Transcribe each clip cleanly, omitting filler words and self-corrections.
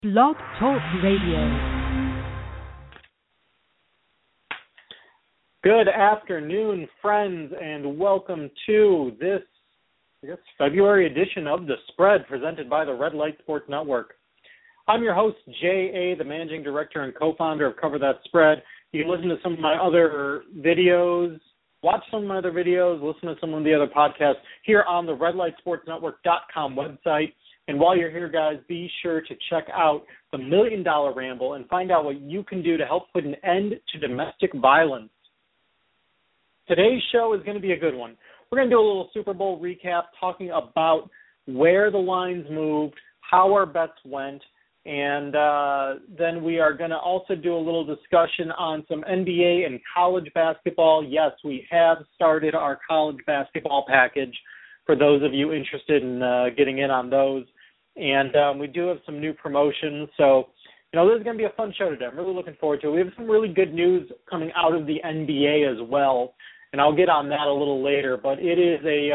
Blog Talk Radio. Good afternoon, friends, and welcome to this, February edition of The Spread presented by the Red Light Sports Network. I'm your host, J.A., the managing director and co-founder of Cover That Spread. You can listen to some of my other videos, watch some of my other videos, listen to some of the other podcasts here on the redlightsportsnetwork.com website. And while you're here, guys, be sure to check out the $1 Million Ramble and find out what you can do to help put an end to domestic violence. Today's show is going to be a good one. We're going to do a little Super Bowl recap talking about where the lines moved, how our bets went, and then we are going to also do a little discussion on some NBA and college basketball. Yes, we have started our college basketball package for those of you interested in getting in on those. And we do have some new promotions. So, this is going to be a fun show today. I'm really looking forward to it. We have some really good news coming out of the NBA as well, and I'll get on that a little later. But it is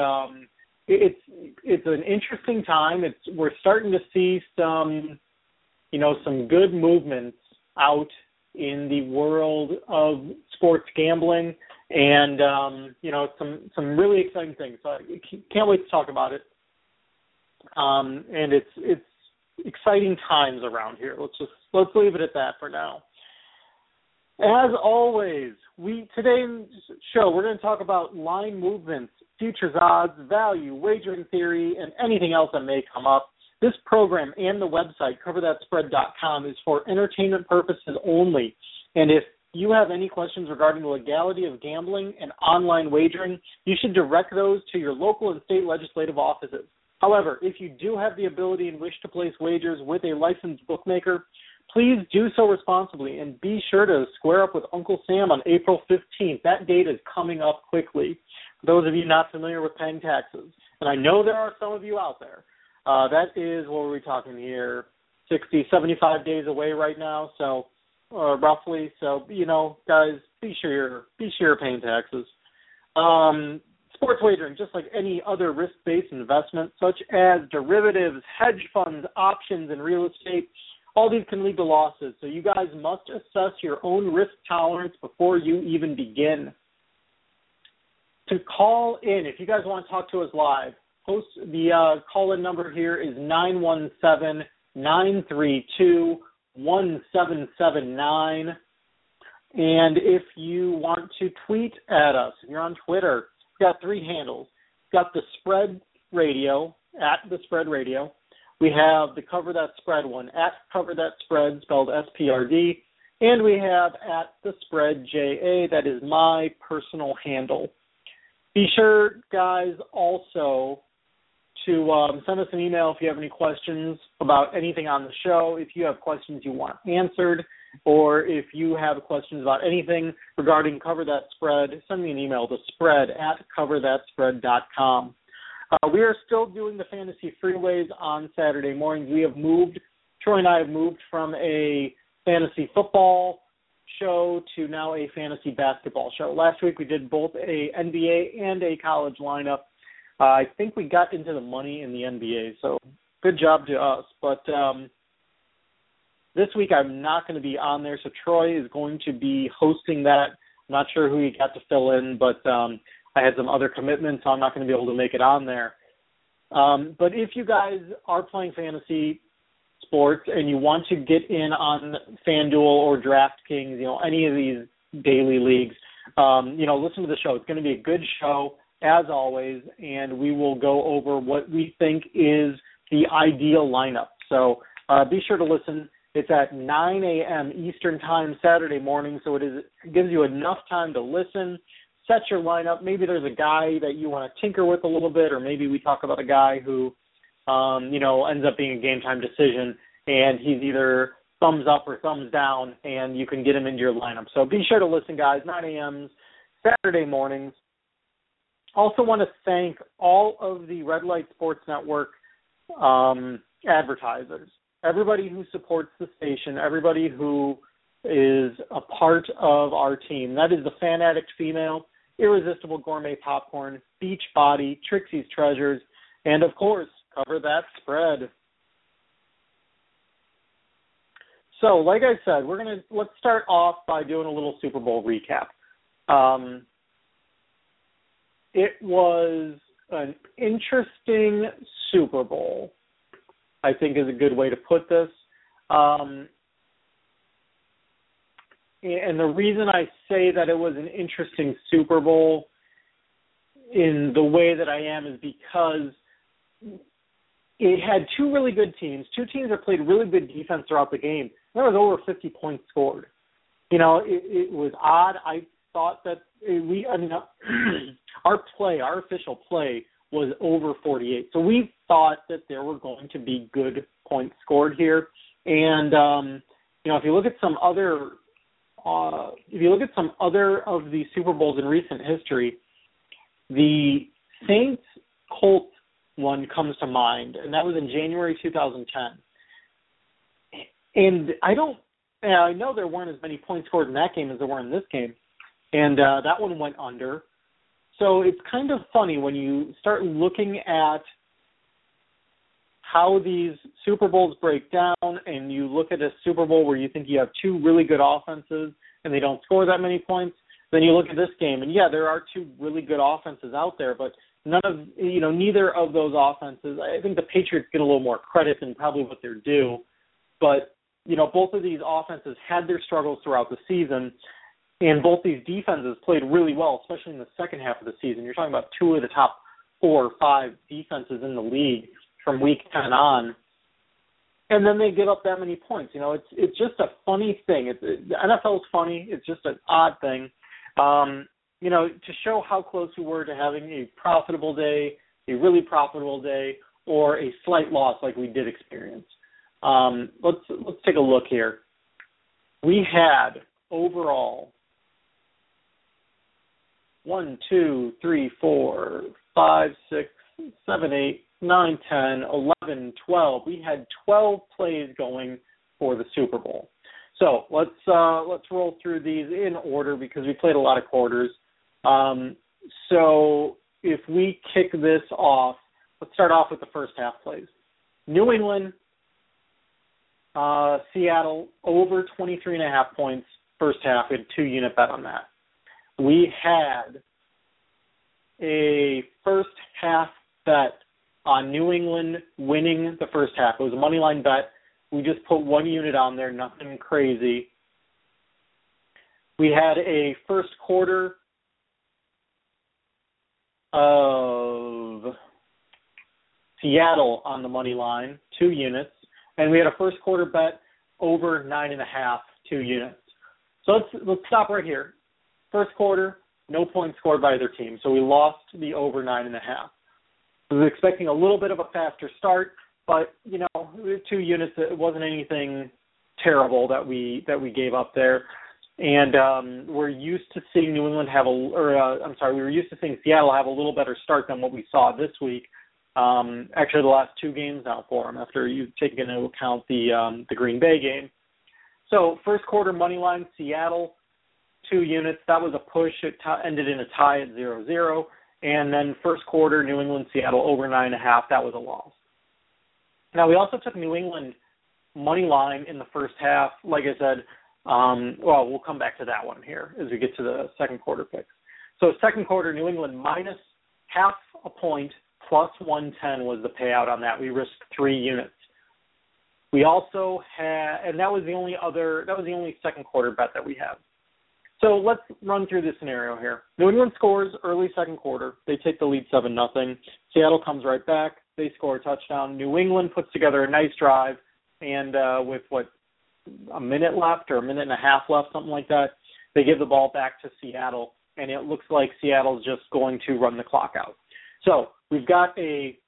it's an interesting time. We're starting to see some good movements out in the world of sports gambling, and some really exciting things. So I can't wait to talk about it. And it's exciting times around here. Let's leave it at that for now. As always, today's show we're going to talk about line movements, futures odds, value, wagering theory, and anything else that may come up. This program and the website, coverthatspread.com, is for entertainment purposes only. And if you have any questions regarding the legality of gambling and online wagering, you should direct those to your local and state legislative offices. However, if you do have the ability and wish to place wagers with a licensed bookmaker, please do so responsibly and be sure to square up with Uncle Sam on April 15th. That date is coming up quickly. For those of you not familiar with paying taxes, and I know there are some of you out there, that is, what are we talking here, 60, 75 days away right now, so roughly. So, guys, be sure you're paying taxes. Sports wagering, just like any other risk-based investment, such as derivatives, hedge funds, options, and real estate, all these can lead to losses. So you guys must assess your own risk tolerance before you even begin. To call in, if you guys want to talk to us live, the call-in number here is 917-932-1779. And if you want to tweet at us, if you're on Twitter, we've got three handles. We've got the Spread Radio, at the Spread Radio. We have the Cover That Spread one, at Cover That Spread, spelled SPRD. And we have at the Spread JA, that is my personal handle. Be sure, guys, also to send us an email if you have any questions about anything on the show, if you have questions you want answered, or if you have questions about anything regarding Cover That Spread, send me an email to spread@coverthatspread.com. We are still doing the Fantasy Freeways on Saturday mornings. Troy and I have moved from a fantasy football show to now a fantasy basketball show. Last week we did both a NBA and a college lineup. I think we got into the money in the NBA, so good job to us. But this week I'm not going to be on there, so Troy is going to be hosting that. I'm not sure who he got to fill in, but I had some other commitments, so I'm not going to be able to make it on there. But if you guys are playing fantasy sports and you want to get in on FanDuel or DraftKings, any of these daily leagues, listen to the show. It's going to be a good show, as always, and we will go over what we think is the ideal lineup. So be sure to listen. It's at 9 a.m. Eastern Time Saturday morning, so it gives you enough time to listen, set your lineup. Maybe there's a guy that you want to tinker with a little bit, or maybe we talk about a guy who, ends up being a game-time decision, and he's either thumbs up or thumbs down, and you can get him into your lineup. So be sure to listen, guys, 9 a.m. Saturday mornings. Also want to thank all of the Red Light Sports Network advertisers, everybody who supports the station, everybody who is a part of our team. That is the Fan Addict Female, Irresistible Gourmet Popcorn, Beach Body, Trixie's Treasures, and, of course, Cover That Spread. So, like I said, let's start off by doing a little Super Bowl recap. It was an interesting Super Bowl, I think is a good way to put this. And the reason I say that it was an interesting Super Bowl in the way that I am is because it had two really good teams, two teams that played really good defense throughout the game. There was over 50 points scored. You know, it was odd. I thought that our official play was over 48. So we thought that there were going to be good points scored here. And, if you look at some other of the Super Bowls in recent history, the Saints-Colts one comes to mind, and that was in January 2010. And I know there weren't as many points scored in that game as there were in this game, and that one went under. So it's kind of funny when you start looking at how these Super Bowls break down and you look at a Super Bowl where you think you have two really good offenses and they don't score that many points. Then you look at this game and there are two really good offenses out there, but neither of those offenses, I think the Patriots get a little more credit than probably what they're due. But, both of these offenses had their struggles throughout the season, and both these defenses played really well, especially in the second half of the season. You're talking about two of the top 4 or 5 defenses in the league from week 10 on. And then they give up that many points. It's just a funny thing. The NFL is funny. It's just an odd thing. To show how close we were to having a profitable day, a really profitable day, or a slight loss like we did experience. Let's take a look here. We had overall 1, 2, 3, 4, 5, 6, 7, 8, 9, 10, 11, 12. We had 12 plays going for the Super Bowl. So let's roll through these in order because we played a lot of quarters. So if we kick this off, let's start off with the first half plays. New England, Seattle, over 23.5 points first half. We had 2-unit bet on that. We had a first half bet on New England winning the first half. It was a money line bet. We just put 1 unit on there, nothing crazy. We had a first quarter of Seattle on the money line, 2 units. And we had a first quarter bet over 9.5, 2 units. So let's stop right here. First quarter, no points scored by either team. So we lost the over 9.5. I was expecting a little bit of a faster start, but 2 units, it wasn't anything terrible that we gave up there. And we're used to seeing we were used to seeing Seattle have a little better start than what we saw this week. Actually, the last 2 games now for them, after you take into account the Green Bay game. So first quarter money line, Seattle, 2 units. That was a push. It ended in a tie at 0-0. And then first quarter, New England, Seattle, over 9.5. That was a loss. Now, we also took New England money line in the first half. Like I said, we'll come back to that one here as we get to the second quarter picks. So second quarter, New England minus half a point plus 110 was the payout on that. We risked 3 units. We also had, and that was the only second quarter bet that we had. So let's run through this scenario here. New England scores early second quarter. They take the lead 7-0. Seattle comes right back. They score a touchdown. New England puts together a nice drive, and with a minute left or a minute and a half left, something like that, they give the ball back to Seattle, and it looks like Seattle's just going to run the clock out. So we've got a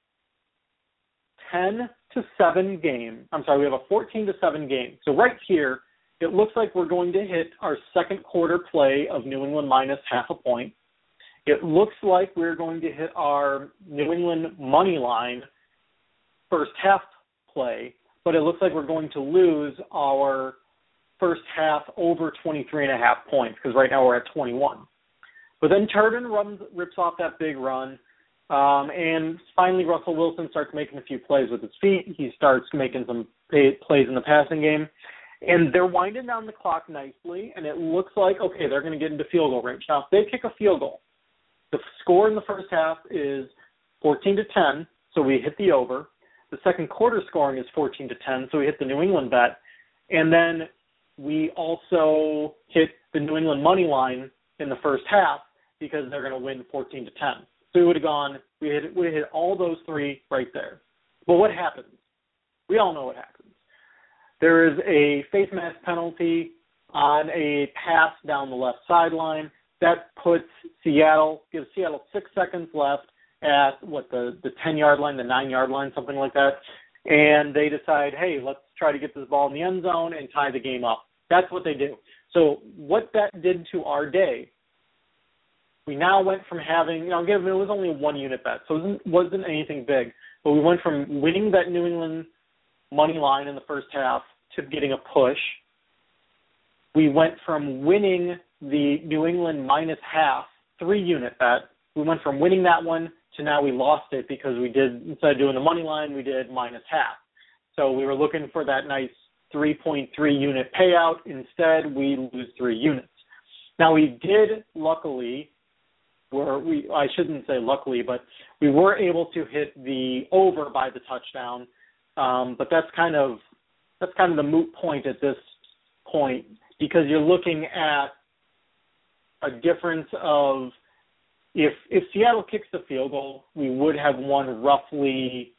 10-7 game. We have a 14-7 game. So right here, it looks like we're going to hit our second quarter play of New England minus half a point. It looks like we're going to hit our New England money line first half play, but it looks like we're going to lose our first half over 23.5 points because right now we're at 21. But then Turbin rips off that big run, and finally Russell Wilson starts making a few plays with his feet. He starts making some plays in the passing game. And they're winding down the clock nicely, and it looks like, okay, they're going to get into field goal range. Now, if they kick a field goal, the score in the first half is 14-10, so we hit the over. The second quarter scoring is 14-10, so we hit the New England bet. And then we also hit the New England money line in the first half because they're going to win 14-10. So we would have hit all those three right there. But what happens? We all know what happens. There is a face mask penalty on a pass down the left sideline. That gives Seattle 6 seconds left at, the 10-yard line, the 9-yard line, something like that. And they decide, hey, let's try to get this ball in the end zone and tie the game up. That's what they do. So what that did to our day, we now went from having, given it was only a one-unit bet, so it wasn't anything big, but we went from winning that New England money line in the first half to getting a push. We went from winning the New England minus half 3-unit bet. We went from winning that one to now we lost it because instead of doing the money line, we did minus half. So we were looking for that nice 3.3 unit payout. Instead, we lose 3 units. Now we did luckily, I shouldn't say luckily, but we were able to hit the over by the touchdown. But that's kind of the moot point at this point, because you're looking at a difference of if Seattle kicks the field goal, we would have won roughly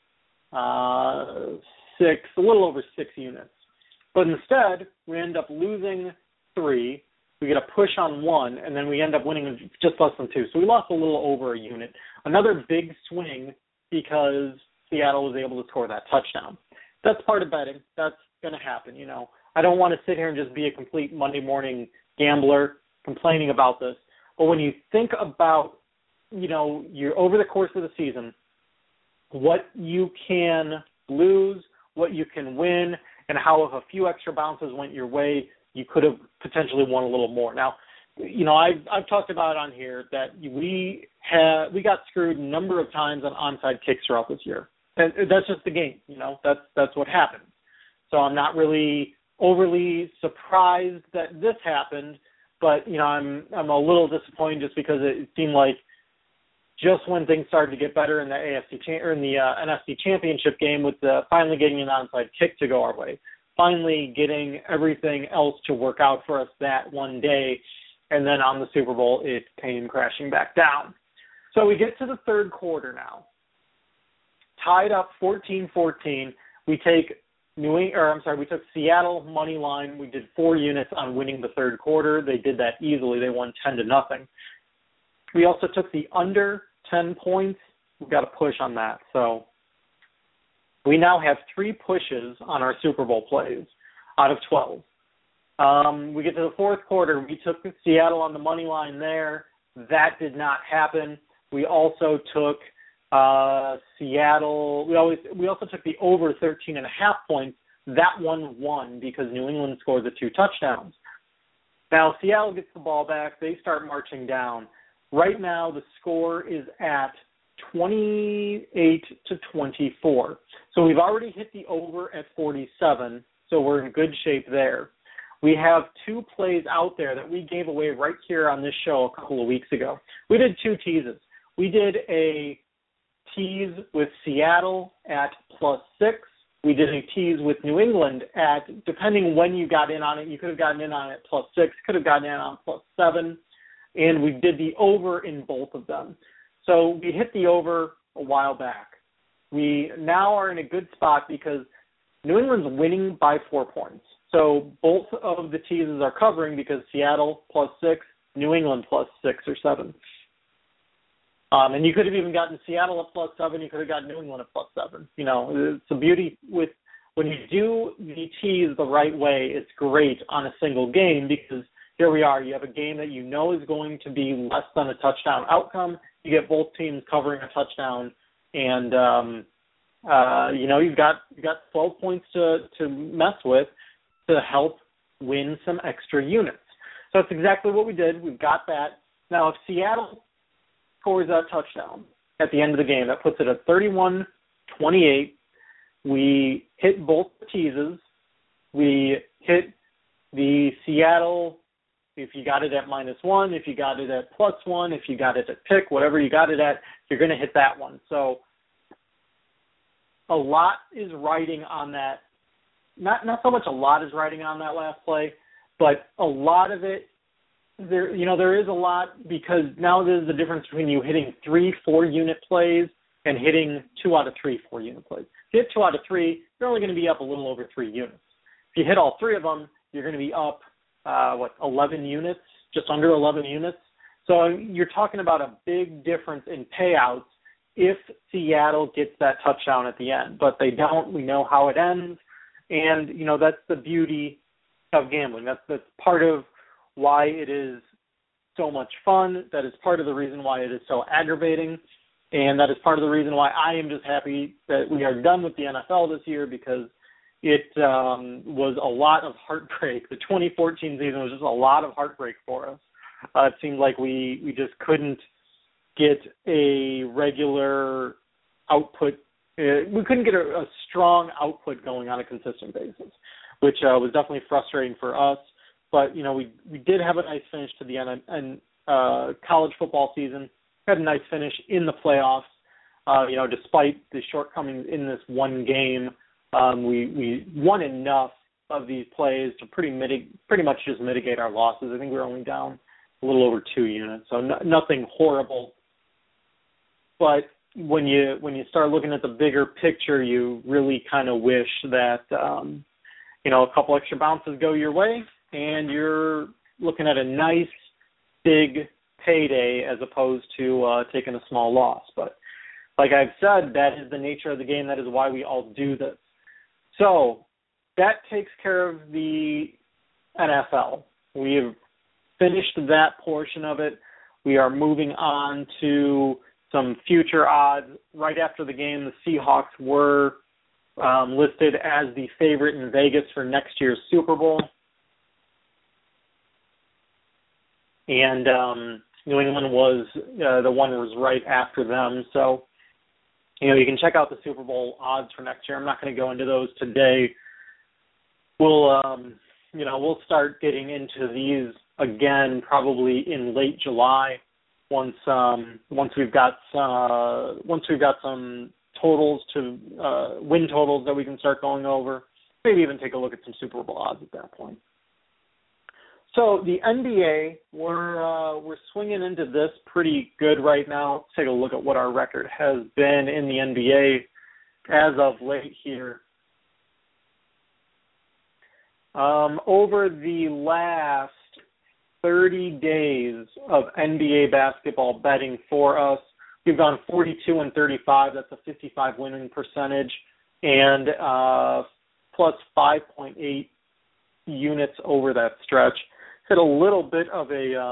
a little over 6 units. But instead, we end up losing 3. We get a push on 1, and then we end up winning just less than 2. So we lost a little over a unit. Another big swing because Seattle was able to score that touchdown. That's part of betting. That's going to happen. I don't want to sit here and just be a complete Monday morning gambler complaining about this. But when you think about, you're over the course of the season, what you can lose, what you can win, and how if a few extra bounces went your way, you could have potentially won a little more. Now, I've talked about on here that we got screwed a number of times on onside kicks throughout this year. And that's just the game, that's what happens. So I'm not really overly surprised that this happened, but I'm a little disappointed just because it seemed like just when things started to get better in the NFC Championship game with finally getting an onside kick to go our way, finally getting everything else to work out for us that one day, and then on the Super Bowl it came crashing back down. So we get to the third quarter now. Tied up 14-14. We took Seattle money line. We did 4 units on winning the third quarter. They did that easily. They won 10-0. We also took the under 10 points. We got a push on that. So we now have 3 pushes on our Super Bowl plays out of 12. We get to the fourth quarter. We took Seattle on the money line there. That did not happen. We also took Seattle. We also took the over 13.5 points. That one won because New England scored the 2 touchdowns. Now Seattle gets the ball back. They start marching down. Right now the score is at 28-24. So we've already hit the over at 47. So we're in good shape there. We have 2 plays out there that we gave away right here on this show a couple of weeks ago. We did 2 teases. We did a tease with Seattle at +6. We did a tease with New England at, depending when you got in on it, you could have gotten in on it +6, could have gotten in on +7, and we did the over in both of them. So we hit the over a while back. We now are in a good spot because New England's winning by 4 points. So both of the teases are covering because Seattle +6, New England +6 or 7. And you could have even gotten Seattle at +7. You could have gotten New England at +7. It's the beauty with when you do the tease the right way, it's great on a single game because here we are. You have a game that you know is going to be less than a touchdown outcome. You get both teams covering a touchdown, and you've got 12 points to mess with to help win some extra units. So that's exactly what we did. We've got that. Now, if Seattle scores that touchdown at the end of the game, that puts it at 31-28. We hit both the teases. We hit the Seattle, if you got it at -1, if you got it at +1, if you got it at pick, whatever you got it at, you're going to hit that one. So a lot is riding on that. Not so much a lot is riding on that last play, but a lot of it, there is a lot, because now there's the difference between you hitting 3 4-unit plays and hitting 2 out of 3 4-unit plays. If you hit 2 out of 3, you're only going to be up a little over 3 units. If you hit all 3 of them, you're going to be up, 11 units, just under 11 units. So you're talking about a big difference in payouts if Seattle gets that touchdown at the end. But they don't. We know how it ends. And, that's the beauty of gambling. That's part of why it is so much fun. That is part of the reason why it is so aggravating. And that is part of the reason why I am just happy that we are done with the NFL this year, because it was a lot of heartbreak. The 2014 season was just a lot of heartbreak for us. It seemed like we just couldn't get a regular output. We couldn't get a strong output going on a consistent basis, which was definitely frustrating for us. But, we did have a nice finish to the end college football season. Had a nice finish in the playoffs. Despite the shortcomings in this one game, we won enough of these plays to pretty much just mitigate our losses. I think we were only down a little over 2 units, so nothing horrible. But when you start looking at the bigger picture, you really kind of wish that a couple extra bounces go your way, and you're looking at a nice big payday as opposed to taking a small loss. But like I've said, that is the nature of the game. That is why we all do this. So that takes care of the NFL. We have finished that portion of it. We are moving on to some future odds. Right after the game, the Seahawks were listed as the favorite in Vegas for next year's Super Bowl. And New England was the one that was right after them. So, you can check out the Super Bowl odds for next year. I'm not going to go into those today. We'll start getting into these again probably in late July once we've got some totals to win totals that we can start going over. Maybe even take a look at some Super Bowl odds at that point. So the NBA, we're swinging into this pretty good right now. Let's take a look at what our record has been in the NBA as of late here. Over the last 30 days of NBA basketball betting for us, we've gone 42-35. That's a 55 winning percentage, and plus 5.8 units over that stretch. Had a little bit of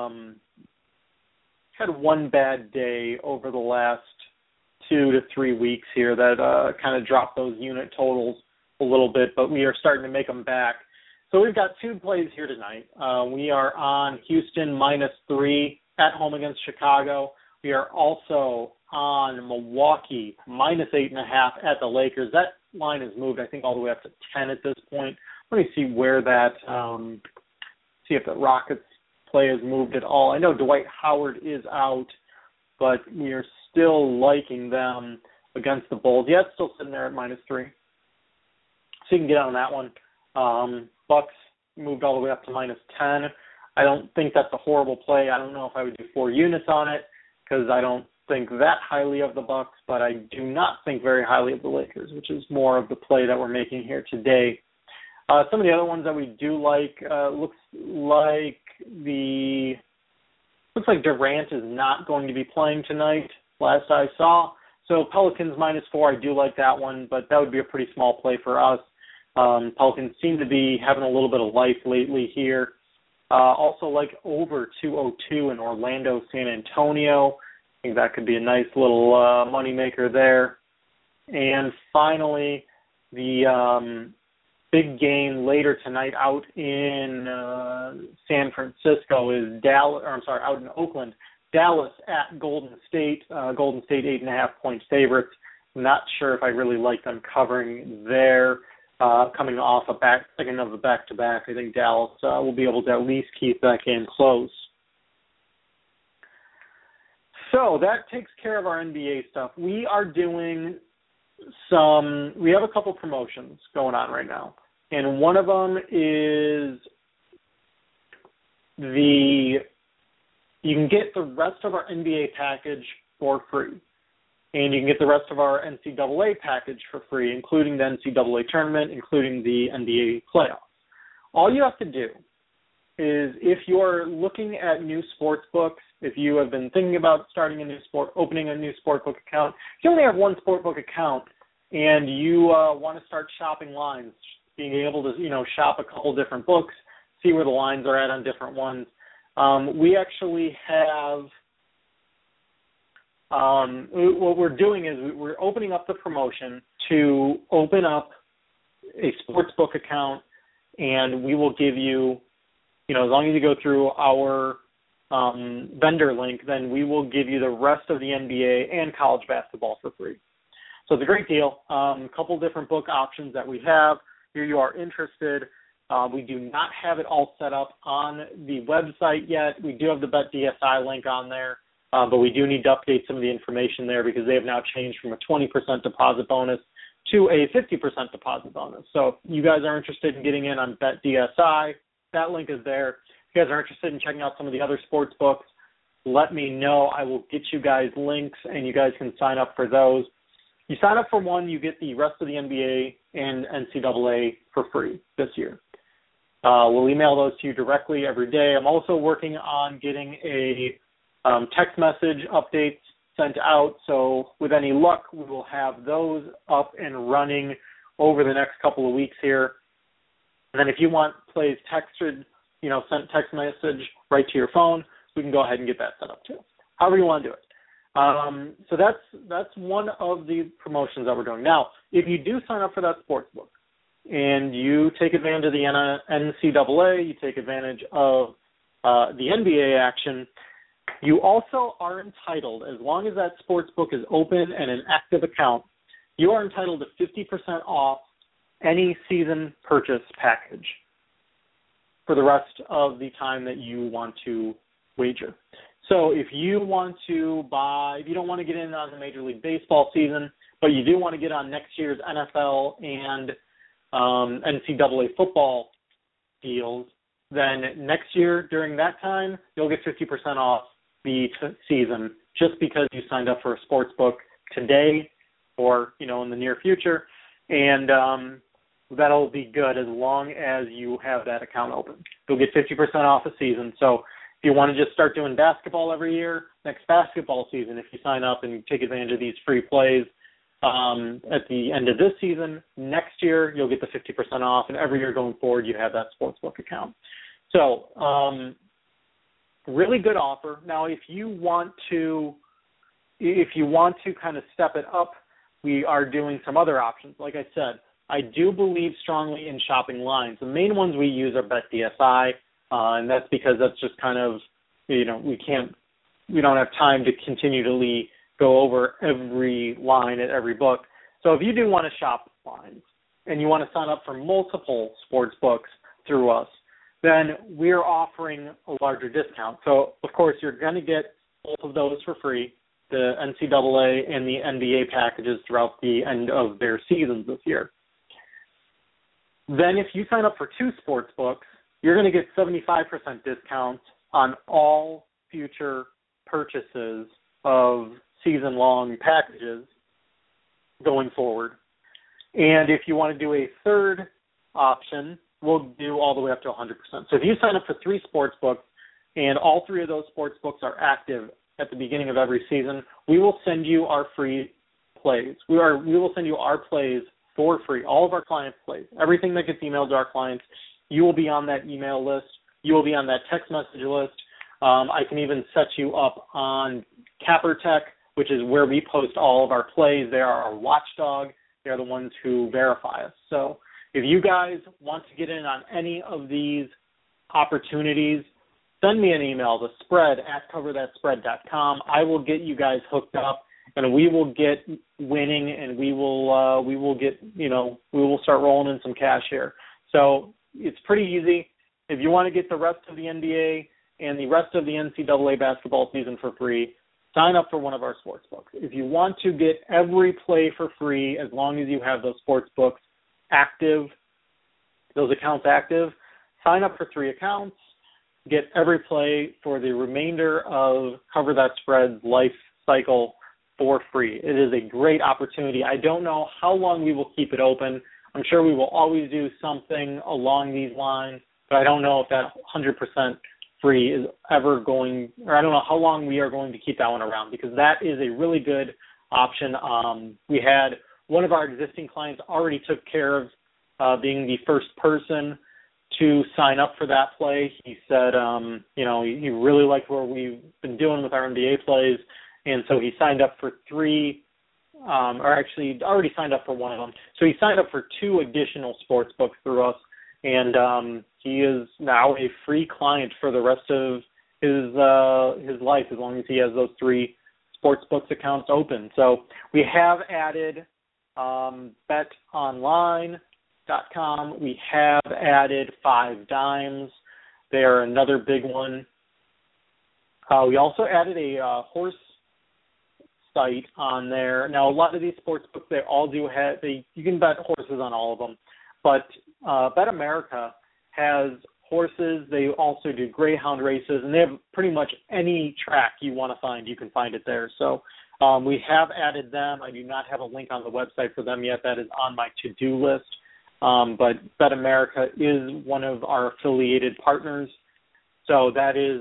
had one bad day over the last 2 to 3 weeks here that kind of dropped those unit totals a little bit, but we are starting to make them back. So we've got 2 plays here tonight. We are on Houston -3 at home against Chicago. We are also on Milwaukee -8.5 at the Lakers. That line has moved, I think, all the way up to 10 at this point. Let me see where that see if the Rockets play has moved at all. I know Dwight Howard is out, but we are still liking them against the Bulls. Yeah, it's still sitting there at -3. So you can get on that one. Bucks moved all the way up to -10. I don't think that's a horrible play. I don't know if I would do 4 units on it because I don't think that highly of the Bucks, but I do not think very highly of the Lakers, which is more of the play that we're making here today. Some of the other ones that we do like, looks like Durant is not going to be playing tonight, last I saw. So Pelicans -4, I do like that one, but that would be a pretty small play for us. Pelicans seem to be having a little bit of life lately here. Also like over 202 in Orlando, San Antonio. I think that could be a nice little moneymaker there. And finally, the big game later tonight out in San Francisco is out in Oakland. Dallas at Golden State. Golden State 8.5 point favorites. I'm not sure if I really like them covering there. coming off second of a back-to-back. I think Dallas will be able to at least keep that game close. So that takes care of our NBA stuff. We are doing we have a couple promotions going on right now. And one of them is you can get the rest of our NBA package for free. And you can get the rest of our NCAA package for free, including the NCAA tournament, including the NBA playoffs. All you have to do is, if you're looking at new sports books, if you have been thinking about opening a new sportbook account, if you only have one sportbook account and you want to start shopping lines, being able to, shop a couple different books, see where the lines are at on different ones, we actually have what we're doing is we're opening up the promotion to open up a sportsbook account, and we will give you, as long as you go through our vendor link, then we will give you the rest of the NBA and college basketball for free. So it's a great deal. A couple different book options that we have. Here you are interested. We do not have it all set up on the website yet. We do have the BetDSI link on there. But we do need to update some of the information there because they have now changed from a 20% deposit bonus to a 50% deposit bonus. So if you guys are interested in getting in on BetDSI, that link is there. If you guys are interested in checking out some of the other sports books, let me know. I will get you guys links, and you guys can sign up for those. You sign up for one, you get the rest of the NBA and NCAA for free this year. We'll email those to you directly every day. I'm also working on getting a text message updates sent out, so with any luck, we will have those up and running over the next couple of weeks here. And then if you want plays texted, sent text message right to your phone, we can go ahead and get that set up too. However you want to do it. So that's one of the promotions that we're doing. Now, if you do sign up for that sports book and you take advantage of the NCAA, you take advantage of the NBA action, you also are entitled, as long as that sports book is open and an active account, you are entitled to 50% off any season purchase package for the rest of the time that you want to wager. So if you want to if you don't want to get in on the Major League Baseball season, but you do want to get on next year's NFL and NCAA football deals, then next year during that time, you'll get 50% off the season just because you signed up for a sports book today or, in the near future. And that'll be good as long as you have that account open. You'll get 50% off a season. So if you want to just start doing basketball every year, next basketball season, if you sign up and take advantage of these free plays at the end of this season, next year you'll get the 50% off, and every year going forward you have that sportsbook account. So really good offer. Now, if you want to kind of step it up, we are doing some other options. Like I said, I do believe strongly in shopping lines. The main ones we use are BetDSI, and that's because that's just kind of, we don't have time to continually go over every line at every book. So if you do want to shop lines and you want to sign up for multiple sports books through us, then we're offering a larger discount. So, of course, you're going to get both of those for free, the NCAA and the NBA packages throughout the end of their seasons this year. Then if you sign up for 2 sports books, you're going to get 75% discounts on all future purchases of season-long packages going forward. And if you want to do a third option, we'll do all the way up to 100%. So if you sign up for 3 sports books and all 3 of those sports books are active at the beginning of every season, we will send you our free plays. We will send you our plays for free, all of our clients' plays. Everything that gets emailed to our clients, you will be on that email list. You will be on that text message list. I can even set you up on CapperTech, which is where we post all of our plays. They are our watchdog. They're the ones who verify us. So if you guys want to get in on any of these opportunities, send me an email to spread@coverthatspread.com. I will get you guys hooked up, and we will get winning, and we will get, we will start rolling in some cash here. So it's pretty easy. If you want to get the rest of the NBA and the rest of the NCAA basketball season for free, sign up for one of our sports books. If you want to get every play for free, as long as you have those sports books active, those accounts active, sign up for 3 accounts, get every play for the remainder of Cover That Spread's life cycle for free. It is a great opportunity. I don't know how long we will keep it open. I'm sure we will always do something along these lines, but I don't know if that 100% free is ever going, or I don't know how long we are going to keep that one around, because that is a really good option. We had one of our existing clients already took care of being the first person to sign up for that play. He said, he really liked what we've been doing with our NBA plays, and so he signed up for 3, or actually already signed up for one of them. So he signed up for 2 additional sports books through us, and he is now a free client for the rest of his life, as long as he has those 3 sports books accounts open. So we have added BetOnline.com. We have added 5 Dimes. They are another big one. We also added a horse site on there. Now, a lot of these sports books, they all do have, you can bet horses on all of them, but Bet America has horses. They also do greyhound races, and they have pretty much any track you want to find, you can find it there. So we have added them. I do not have a link on the website for them yet. That is on my to-do list. But Bet America is one of our affiliated partners. So that is,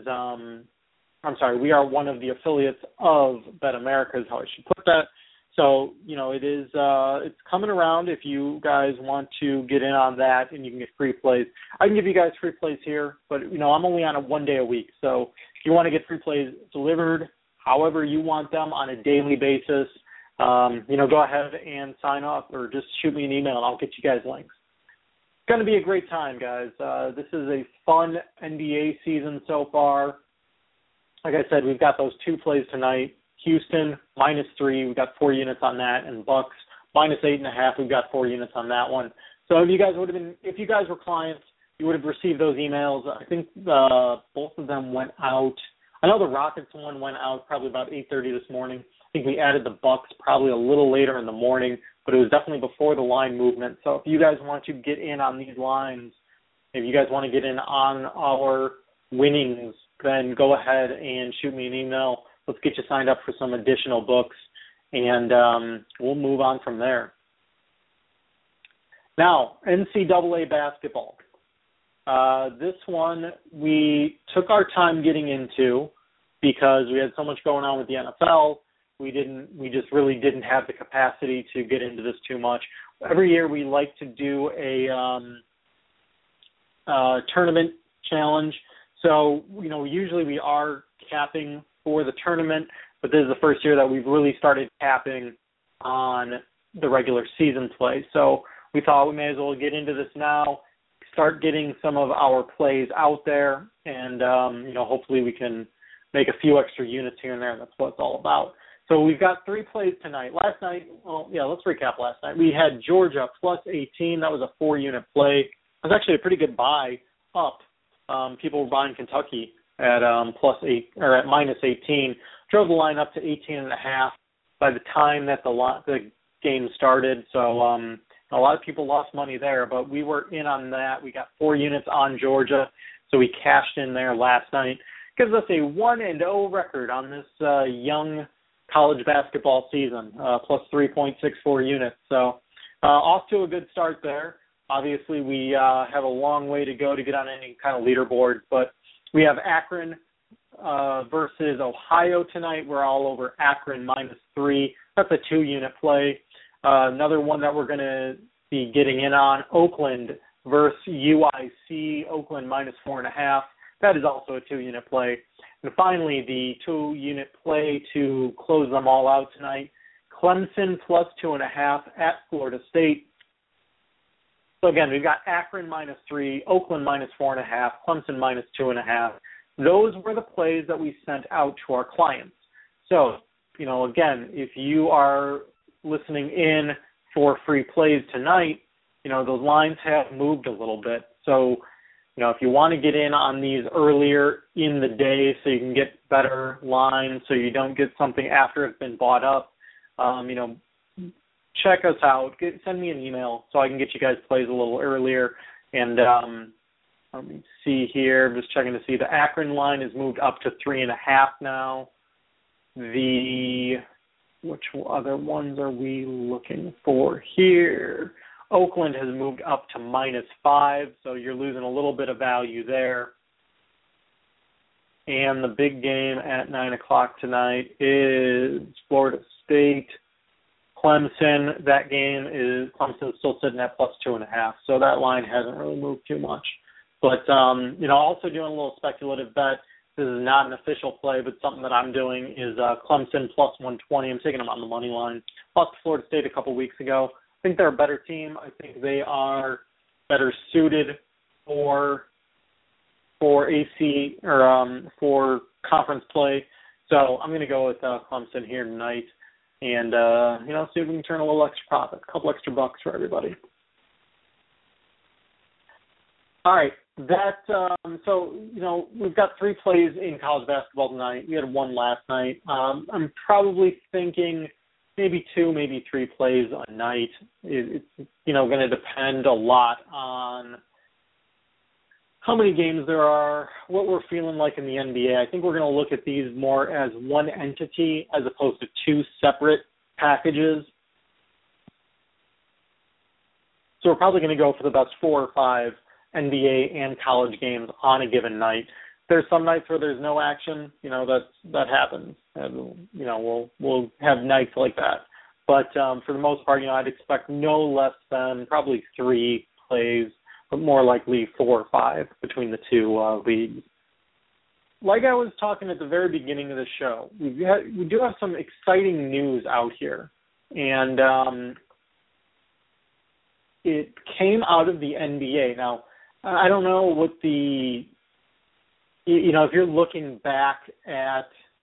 we are one of the affiliates of Bet America is how I should put that. So, it is, it's coming around if you guys want to get in on that, and you can get free plays. I can give you guys free plays here, but, I'm only on it 1 day a week. So if you want to get free plays delivered however you want them on a daily basis, go ahead and sign up, or just shoot me an email and I'll get you guys links. It's going to be a great time, guys. This is a fun NBA season so far. Like I said, we've got those 2 plays tonight. Houston, -3, we've got 4 units on that, and Bucks, -8.5, we've got 4 units on that one. So if you guys were clients, you would have received those emails. I think both of them went out. I know the Rockets one went out probably about 8:30 this morning. I think we added the Bucks probably a little later in the morning, but it was definitely before the line movement. So if you guys want to get in on these lines, if you guys want to get in on our winnings, then go ahead and shoot me an email. Let's get you signed up for some additional books, and we'll move on from there. Now, NCAA basketball. This one we took our time getting into because we had so much going on with the NFL. We just really didn't have the capacity to get into this too much. Every year we like to do a tournament challenge. So, usually we are capping for the tournament, but this is the first year that we've really started capping on the regular season play. So we thought we may as well get into this now, start getting some of our plays out there, and, hopefully we can make a few extra units here and there, and that's what it's all about. So we've got 3 plays tonight. Last night, let's recap last night. We had Georgia +18. That was a 4-unit play. It was actually a pretty good buy up. People were buying Kentucky at +8 or at -18. Drove the line up to 18.5 by the time that the game started. So a lot of people lost money there, but we were in on that. We got 4 units on Georgia, so we cashed in there last night. Gives us a 1-0 record on this young college basketball season, +3.64 units. So off to a good start there. Obviously, we have a long way to go to get on any kind of leaderboard, but we have Akron versus Ohio tonight. We're all over Akron -3. That's a 2-unit play. Another one that we're going to be getting in on, Oakland versus UIC, Oakland -4.5. That is also a 2-unit play. And finally, the 2-unit play to close them all out tonight, Clemson +2.5 at Florida State. So again, we've got Akron -3, Oakland -4.5, Clemson -2.5. Those were the plays that we sent out to our clients. So again, if you are listening in for free plays tonight, those lines have moved a little bit. So, if you want to get in on these earlier in the day so you can get better lines so you don't get something after it's been bought up, check us out. Send me an email so I can get you guys plays a little earlier. And let me see here. I'm just checking to see. The Akron line has moved up to 3.5 now. Which other ones are we looking for here? Oakland has moved up to -5, so you're losing a little bit of value there. And the big game at 9 o'clock tonight is Florida State, Clemson. That game is Clemson's still sitting at +2.5, so that line hasn't really moved too much. But also doing a little speculative bet. This is not an official play, but something that I'm doing is Clemson +120. I'm taking them on the money line. Lost to Florida State a couple weeks ago. I think they're a better team. I think they are better suited for AC or for conference play. So I'm going to go with Clemson here tonight, and see if we can turn a little extra profit, a couple extra bucks for everybody. All right, we've got 3 plays in college basketball tonight. We had 1 last night. I'm probably thinking maybe 2, maybe 3 plays a night. It's going to depend a lot on how many games there are, what we're feeling like in the NBA. I think we're going to look at these more as one entity as opposed to 2 separate packages. So we're probably going to go for the best 4 or 5 NBA and college games on a given night. There's some nights where there's no action, that happens. And, we'll have nights like that. But for the most part, I'd expect no less than probably 3 plays, but more likely 4 or 5 between the 2 leagues. Like I was talking at the very beginning of the show, we do have some exciting news out here. And it came out of the NBA. Now, I don't know what if you're looking back at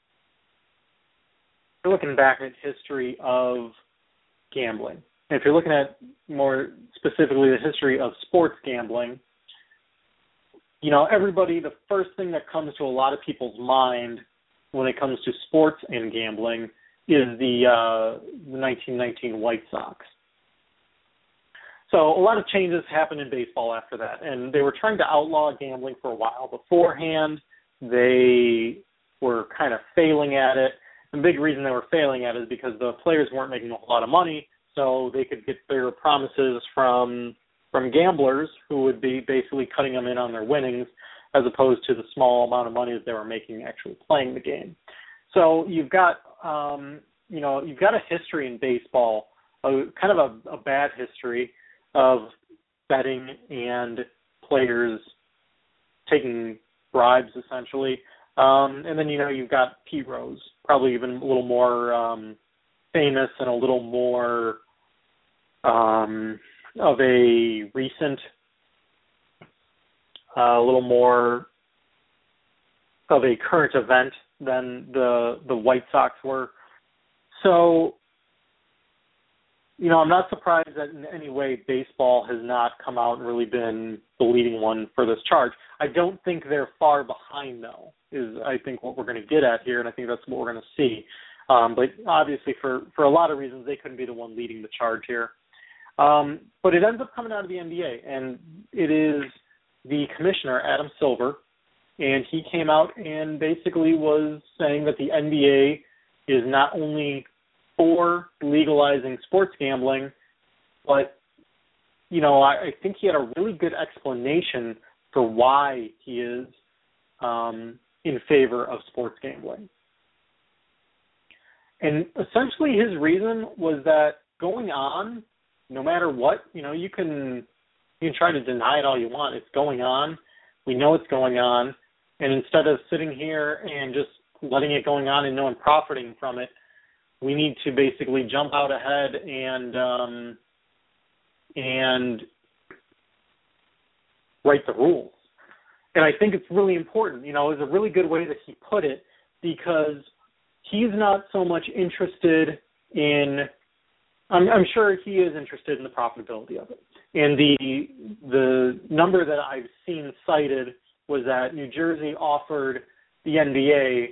history of gambling, and if you're looking at more specifically the history of sports gambling, everybody, the first thing that comes to a lot of people's mind when it comes to sports and gambling is the 1919 White Sox. So a lot of changes happened in baseball after that, and they were trying to outlaw gambling for a while beforehand. They were kind of failing at it. The big reason they were failing at it is because the players weren't making a lot of money, so they could get bigger promises from gamblers who would be basically cutting them in on their winnings as opposed to the small amount of money that they were making actually playing the game. So you've got a history in baseball, kind of a bad history of betting and players taking bribes, essentially. And then, you've got Pete Rose, probably even a little more famous and a little more of a recent, a little more of a current event than the White Sox were. So, I'm not surprised that in any way baseball has not come out and really been the leading one for this charge. I don't think they're far behind, though, is I think what we're going to get at here, and I think that's what we're going to see. But obviously for a lot of reasons, they couldn't be the one leading the charge here. But it ends up coming out of the NBA, and it is the commissioner, Adam Silver, and he came out and basically was saying that the NBA is not only for legalizing sports gambling, but, I think he had a really good explanation for why he is in favor of sports gambling. And essentially his reason was that going on, no matter what, you can try to deny it all you want. It's going on. We know it's going on. And instead of sitting here and just letting it going on and no one profiting from it, we need to basically jump out ahead and write the rules. And I think it's really important. It's a really good way that he put it, because he's not so much interested in. I'm sure he is interested in the profitability of it. And the number that I've seen cited was that New Jersey offered the NBA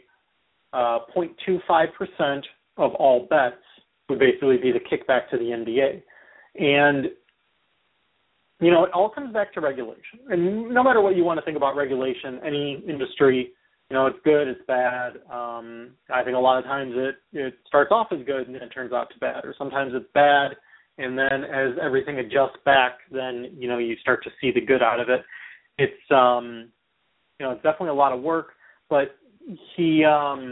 0.25% of all bets would basically be the kickback to the NBA. And, it all comes back to regulation. And no matter what you want to think about regulation, any industry, it's good, it's bad. I think a lot of times it starts off as good and then it turns out to bad, or sometimes it's bad, and then as everything adjusts back, then, you start to see the good out of it. It's, it's definitely a lot of work, but he,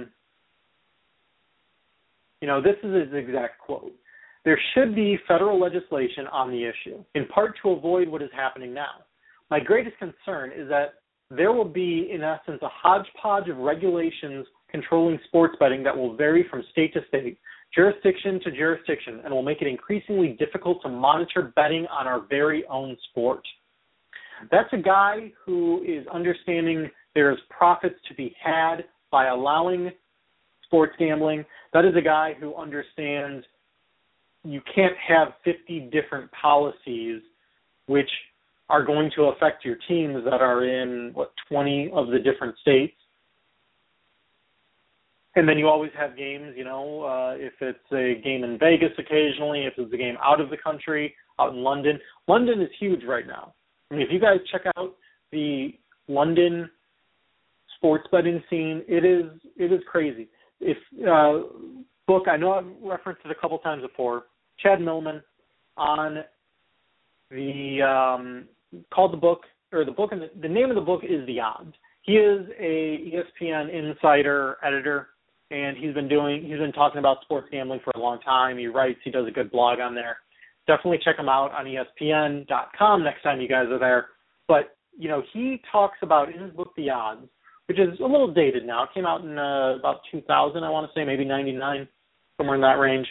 this is his exact quote. "There should be federal legislation on the issue, in part to avoid what is happening now. My greatest concern is that there will be, in essence, a hodgepodge of regulations controlling sports betting that will vary from state to state, jurisdiction to jurisdiction, and will make it increasingly difficult to monitor betting on our very own sport." That's a guy who is understanding there's profits to be had by allowing sports gambling. That is a guy who understands you can't have 50 different policies which are going to affect your teams that are in, 20 of the different states. And then you always have games, if it's a game in Vegas occasionally, if it's a game out of the country, out in London. London is huge right now. I mean, if you guys check out the London sports betting scene, it is crazy. If book, I know I've referenced it a couple times before, Chad Millman on the called the book, or the book, and the name of the book is The Odds. He is a ESPN insider editor, and he's been talking about sports gambling for a long time. He writes, he does a good blog on there. Definitely check him out on ESPN.com next time you guys are there. But, he talks about in his book The Odds, which is a little dated now. It came out in about 2000, I want to say, maybe 99, somewhere in that range.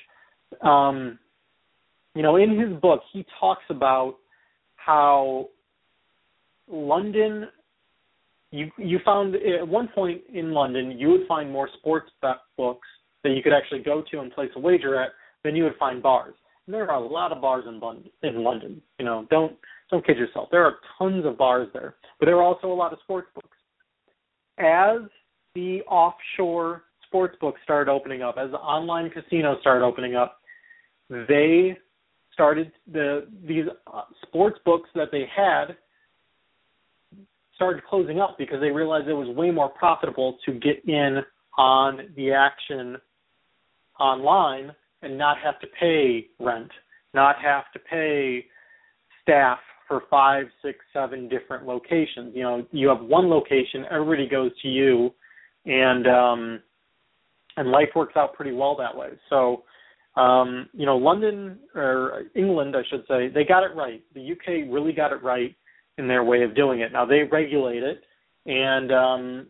In his book, he talks about how London, you found at one point in London, you would find more sports bet books that you could actually go to and place a wager at than you would find bars. And there are a lot of bars in London. Don't kid yourself. There are tons of bars there, but there are also a lot of sports books. As the offshore sports books started opening up, as the online casinos started opening up, they started these sports books that they had started closing up because they realized it was way more profitable to get in on the action online and not have to pay rent, not have to pay staff for 5, 6, 7 different locations. You have one location, everybody goes to you, and life works out pretty well that way. So, London, or England, I should say, they got it right. The UK really got it right in their way of doing it. Now, they regulate it, and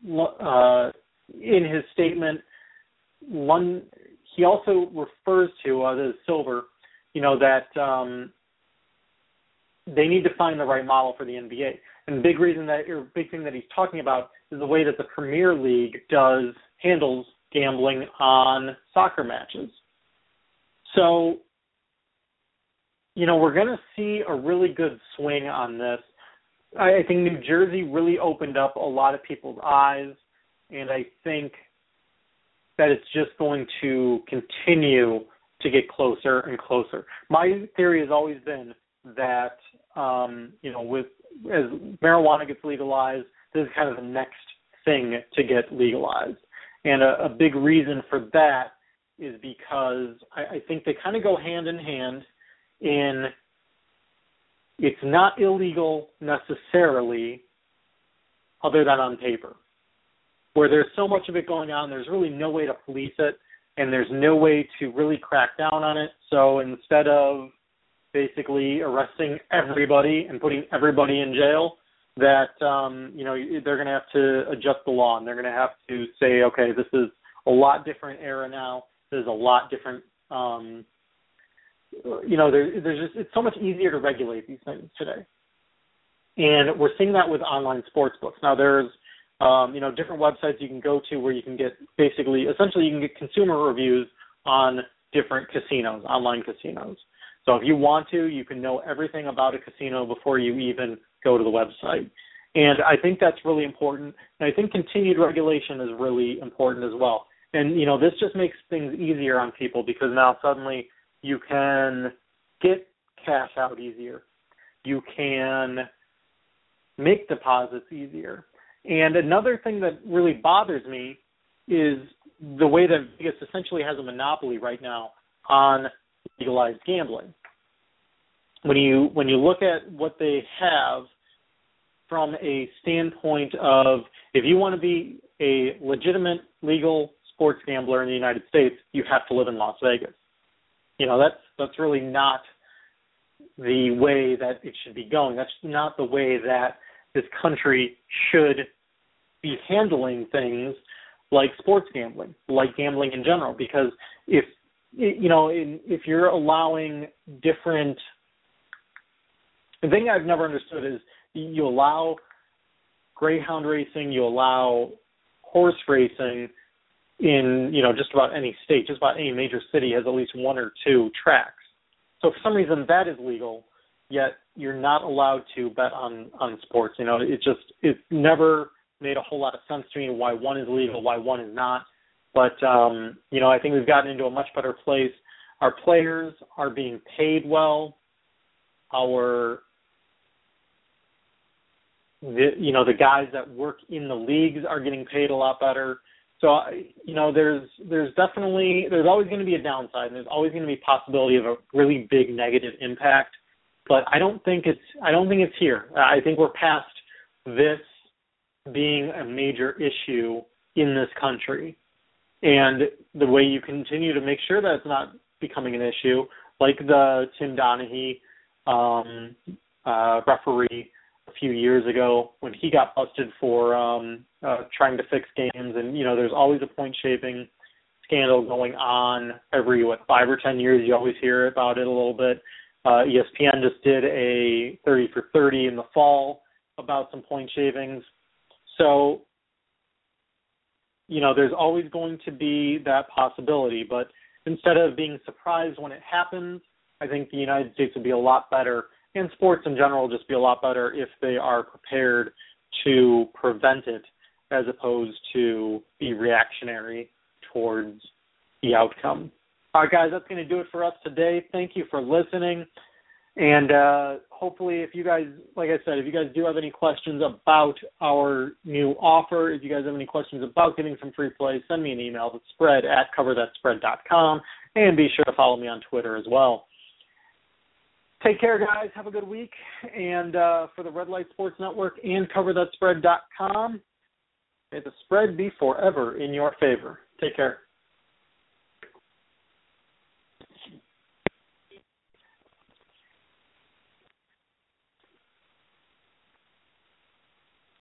in his statement, he also refers to, this is Silver, that they need to find the right model for the NBA. And the big thing that he's talking about is the way that the Premier League handles gambling on soccer matches. So, we're going to see a really good swing on this. I think New Jersey really opened up a lot of people's eyes, and I think that it's just going to continue to get closer and closer. My theory has always been that, as marijuana gets legalized, this is kind of the next thing to get legalized. And a big reason for that is because I think they kind of go hand in hand in it's not illegal necessarily other than on paper. Where there's so much of it going on, there's really no way to police it, and there's no way to really crack down on it. So instead of basically arresting everybody and putting everybody in jail, that, they're going to have to adjust the law, and they're going to have to say, okay, this is a lot different era now. There's a lot different, it's so much easier to regulate these things today. And we're seeing that with online sports books. Now, there's different websites you can go to where you can get essentially you can get consumer reviews on different casinos, online casinos. So if you want to, you can know everything about a casino before you even go to the website. And I think that's really important. And I think continued regulation is really important as well. And, this just makes things easier on people because now suddenly you can get cash out easier. You can make deposits easier. And another thing that really bothers me is the way that Vegas essentially has a monopoly right now on legalized gambling. When you look at what they have from a standpoint of if you want to be a legitimate legal sports gambler in the United States, you have to live in Las Vegas. That's really not the way that it should be going. That's not the way that this country should be handling things like sports gambling, like gambling in general. Because if you're allowing different, the thing I've never understood is you allow greyhound racing, you allow horse racing in just about any state, just about any major city has at least one or two tracks. So for some reason that is legal, yet you're not allowed to bet on sports. It never made a whole lot of sense to me why one is legal, why one is not. But, I think we've gotten into a much better place. Our players are being paid well. The guys that work in the leagues are getting paid a lot better. So, there's always going to be a downside, and there's always going to be a possibility of a really big negative impact. But I don't think it's here. I think we're past this being a major issue in this country. And the way you continue to make sure that it's not becoming an issue, like the Tim Donaghy referee a few years ago when he got busted for trying to fix games. And, there's always a point-shaving scandal going on every, 5 or 10 years. You always hear about it a little bit. ESPN just did a 30 for 30 in the fall about some point shavings. So, there's always going to be that possibility. But instead of being surprised when it happens, I think the United States would be a lot better, and sports in general will just be a lot better if they are prepared to prevent it as opposed to be reactionary towards the outcome. All right, guys, that's going to do it for us today. Thank you for listening. And hopefully if you guys, like I said, if you guys do have any questions about our new offer, if you guys have any questions about getting some free plays, send me an email to spread@coverthatspread.com, and be sure to follow me on Twitter as well. Take care, guys. Have a good week. And for the Red Light Sports Network and coverthatspread.com, may the spread be forever in your favor. Take care.